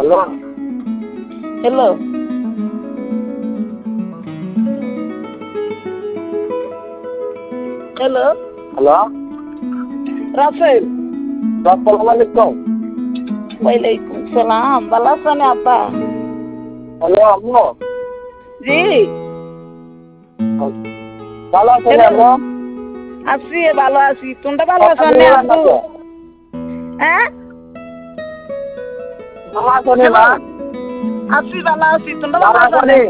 Hello hello hello hello Rasel আসসালামু আলাইকুম। ওয়ালাইকুম সালাম ভালো আছেন আব্বা? হ্যালো আম্মু, জি ভালো আছেন হ্যালো আম্মু? আছি ভালো আছি, তোমরা ভালো কথা আছো না বলবেন না আব্বু? তো? হ্যাঁ ভালো আছেন হ্যালো মা? আছি ভালো আছি, তোমরা ভালো ভালো আছো আছেন? না?